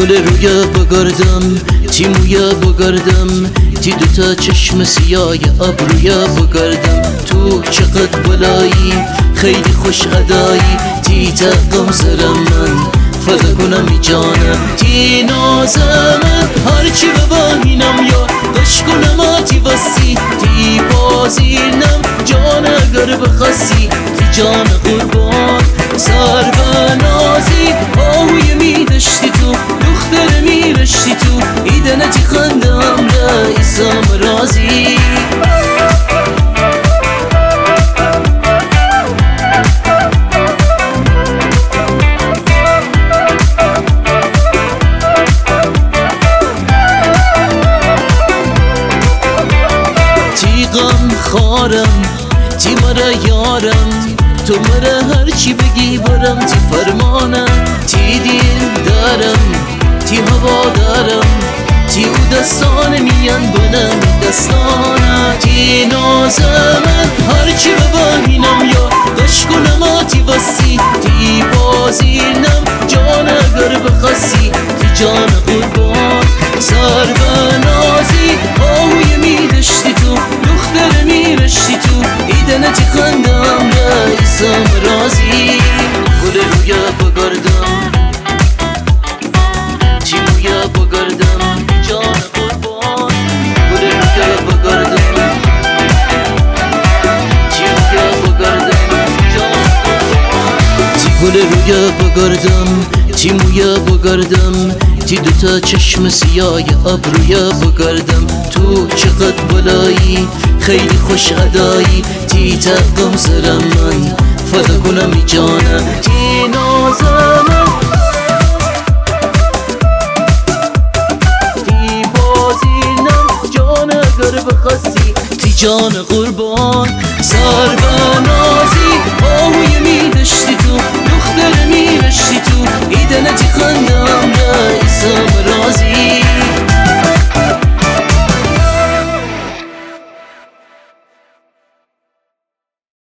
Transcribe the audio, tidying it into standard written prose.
گل رویا بگردم تی مویا بگردم تی دوتا چشم سیاه ابرویا بگردم تو چقدر بلایی خیلی خوش ادایی تی تقم سرم من فدا کنم ای جانم تی نازم هرچی بباهینم یا قش کنم آتی وسی تی بازینم جان اگر بخسی تی جان قربان سر و نازی آهوی می دشتی تو دختر می رشتی تو ایدنه تی خندم رئیسم رازی غم خارم تی مرا یارم تو مرا هرچی بگی برم تی فرمانم تی دین دارم تی هوا دارم تی او دستان میان بنم دستانم تی نازم هرچی بباهینم یا قش کنم آتی وسی تی بازینم جان اگر بخسی تی جان قربان سر و نازی آهوی می دشتی تو دختر می رشتی تو ایدنه تی خندم رئیسم رازی گل رویا بگردم تی مویا بگردم جان قربان گل رویا بگردم تی مویا بگردم جان قربان تی گل رویا بگردم تی مویا بگردم تی دوتا چشم سیاه ابرویا بگردم تو چقدر بلایی خیلی خوش ادایی تی تقم سرم من فدا کنم ای جانم تی نازم تی بازینم جان اگر بخسی تی جان قربان سر و نازم